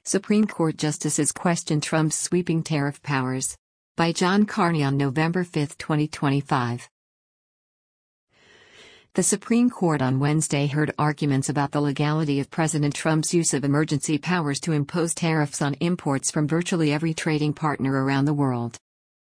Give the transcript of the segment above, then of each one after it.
Supreme Court justices question Trump's sweeping tariff powers. By John Carney on November 5, 2025. The Supreme Court on Wednesday heard arguments about the legality of President Trump's use of emergency powers to impose tariffs on imports from virtually every trading partner around the world.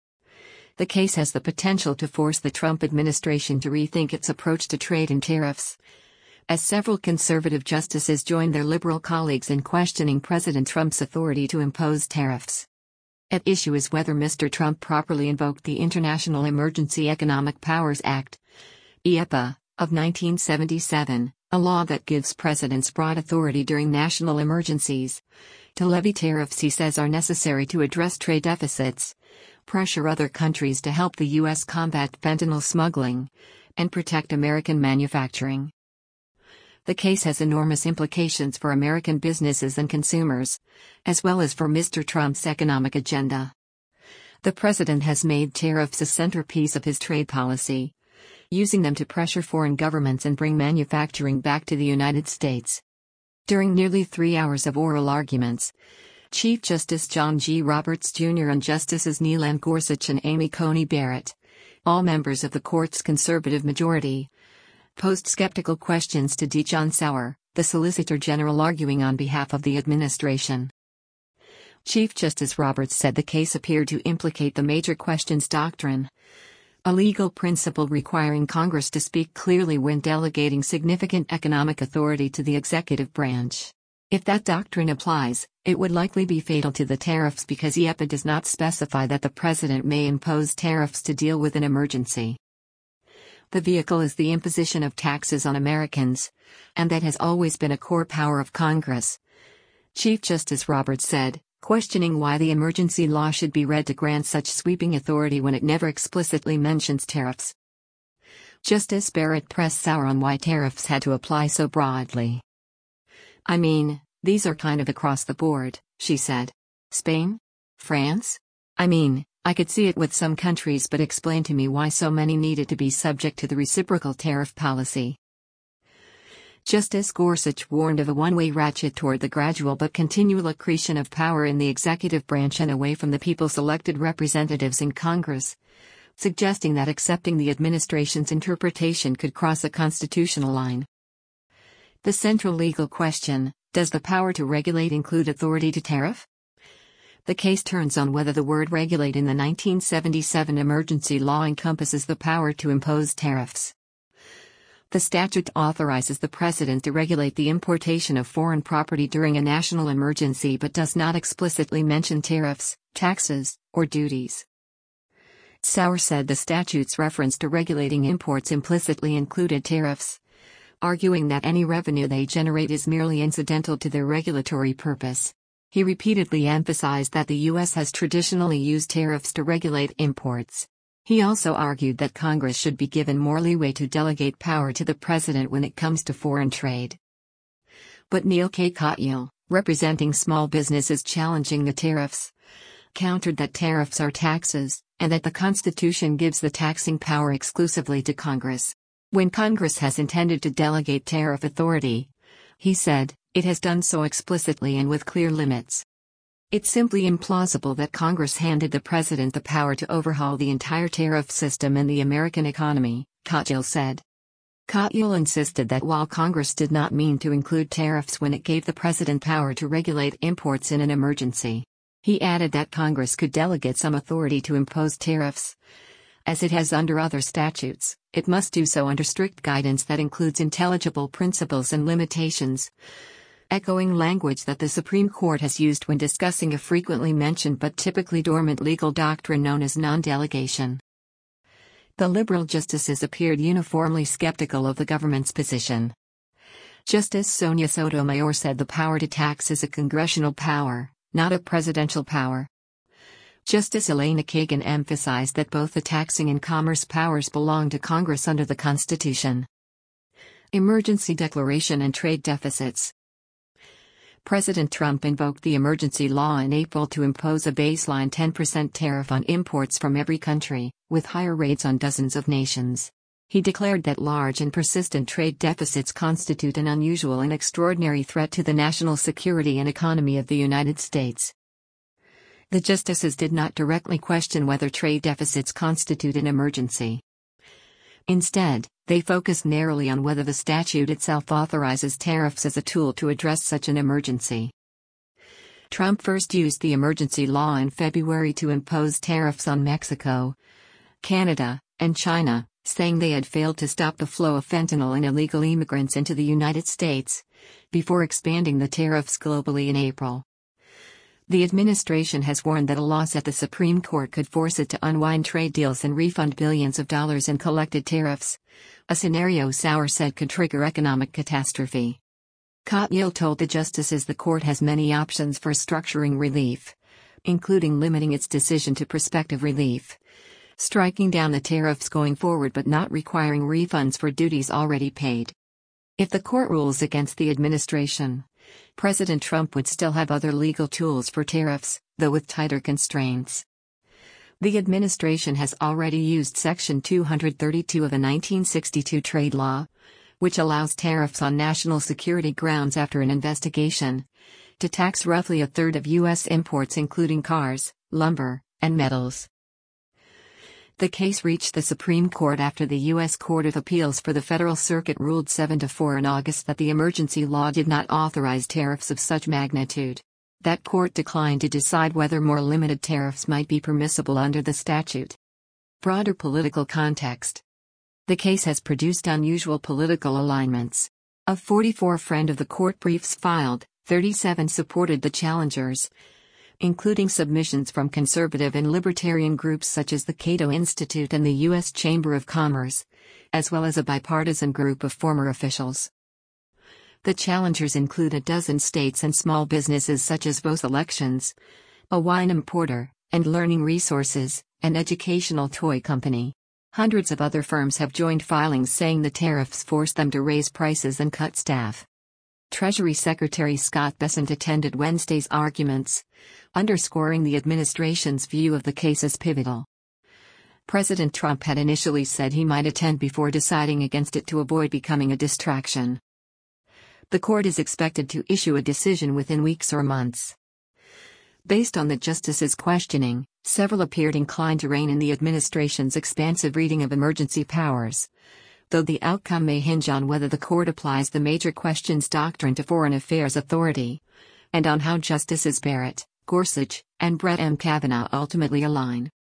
The case has the potential to force the Trump administration to rethink its approach to trade and tariffs, as several conservative justices joined their liberal colleagues in questioning President Trump's authority to impose tariffs. At issue is whether Mr. Trump properly invoked the International Emergency Economic Powers Act, EEPA, of 1977, a law that gives presidents broad authority during national emergencies to levy tariffs he says are necessary to address trade deficits, pressure other countries to help the U.S. combat fentanyl smuggling, and protect American manufacturing. The case has enormous implications for American businesses and consumers, as well as for Mr. Trump's economic agenda. The president has made tariffs a centerpiece of his trade policy, using them to pressure foreign governments and bring manufacturing back to the United States. During nearly 3 hours of oral arguments, Chief Justice John G. Roberts Jr. and Justices Neil M. Gorsuch and Amy Coney Barrett, all members of the court's conservative majority, posed skeptical questions to D. John Sauer, the Solicitor General arguing on behalf of the administration. Chief Justice Roberts said the case appeared to implicate the major questions doctrine, a legal principle requiring Congress to speak clearly when delegating significant economic authority to the executive branch. If that doctrine applies, it would likely be fatal to the tariffs because EEPA does not specify that the president may impose tariffs to deal with an emergency. The vehicle is the imposition of taxes on Americans, and that has always been a core power of Congress, Chief Justice Roberts said, questioning why the emergency law should be read to grant such sweeping authority when it never explicitly mentions tariffs. Justice Barrett pressed Sauer on why tariffs had to apply so broadly. "I mean, these are kind of across the board," she said. "Spain? France? I mean, I could see it with some countries, but explain to me why so many needed to be subject to the reciprocal tariff policy." Justice Gorsuch warned of a one-way ratchet toward the gradual but continual accretion of power in the executive branch and away from the people's elected representatives in Congress, suggesting that accepting the administration's interpretation could cross a constitutional line. The central legal question, does the power to regulate include authority to tariff? The case turns on whether the word regulate in the 1977 emergency law encompasses the power to impose tariffs. The statute authorizes the president to regulate the importation of foreign property during a national emergency but does not explicitly mention tariffs, taxes, or duties. Sauer said the statute's reference to regulating imports implicitly included tariffs, arguing that any revenue they generate is merely incidental to their regulatory purpose. He repeatedly emphasized that the U.S. has traditionally used tariffs to regulate imports. He also argued that Congress should be given more leeway to delegate power to the president when it comes to foreign trade. But Neil K. Katyal, representing small businesses challenging the tariffs, countered that tariffs are taxes, and that the Constitution gives the taxing power exclusively to Congress. When Congress has intended to delegate tariff authority, he said, it has done so explicitly and with clear limits. It's simply implausible that Congress handed the president the power to overhaul the entire tariff system and the American economy, Katyal said. Katyal insisted that while Congress did not mean to include tariffs when it gave the president power to regulate imports in an emergency, he added that Congress could delegate some authority to impose tariffs. As it has under other statutes, it must do so under strict guidance that includes intelligible principles and limitations, echoing language that the Supreme Court has used when discussing a frequently mentioned but typically dormant legal doctrine known as non-delegation. The liberal justices appeared uniformly skeptical of the government's position. Justice Sonia Sotomayor said the power to tax is a congressional power, not a presidential power. Justice Elena Kagan emphasized that both the taxing and commerce powers belong to Congress under the Constitution. Emergency declaration and trade deficits. President Trump invoked the emergency law in April to impose a baseline 10% tariff on imports from every country, with higher rates on dozens of nations. He declared that large and persistent trade deficits constitute an unusual and extraordinary threat to the national security and economy of the United States. The justices did not directly question whether trade deficits constitute an emergency. Instead, they focused narrowly on whether the statute itself authorizes tariffs as a tool to address such an emergency. Trump first used the emergency law in February to impose tariffs on Mexico, Canada, and China, saying they had failed to stop the flow of fentanyl and illegal immigrants into the United States, before expanding the tariffs globally in April. The administration has warned that a loss at the Supreme Court could force it to unwind trade deals and refund billions of dollars in collected tariffs, a scenario Sauer said could trigger economic catastrophe. Katyal told the justices the court has many options for structuring relief, including limiting its decision to prospective relief, striking down the tariffs going forward but not requiring refunds for duties already paid. If the court rules against the administration, President Trump would still have other legal tools for tariffs, though with tighter constraints. The administration has already used Section 232 of the 1962 trade law, which allows tariffs on national security grounds after an investigation, to tax roughly a third of U.S. imports including cars, lumber, and metals. The case reached the Supreme Court after the U.S. Court of Appeals for the Federal Circuit ruled 7-4 in August that the emergency law did not authorize tariffs of such magnitude. That court declined to decide whether more limited tariffs might be permissible under the statute. Broader political context. The case has produced unusual political alignments. Of 44 friend of the court briefs filed, 37 supported the challengers, including submissions from conservative and libertarian groups such as the Cato Institute and the U.S. Chamber of Commerce, as well as a bipartisan group of former officials. The challengers include a dozen states and small businesses such as Voce Elections, a wine importer, and Learning Resources, an educational toy company. Hundreds of other firms have joined filings saying the tariffs forced them to raise prices and cut staff. Treasury Secretary Scott Bessent attended Wednesday's arguments, underscoring the administration's view of the case as pivotal. President Trump had initially said he might attend before deciding against it to avoid becoming a distraction. The court is expected to issue a decision within weeks or months. Based on the justices' questioning, several appeared inclined to rein in the administration's expansive reading of emergency powers, though the outcome may hinge on whether the court applies the major questions doctrine to foreign affairs authority, and on how Justices Barrett, Gorsuch, and Brett M. Kavanaugh ultimately align.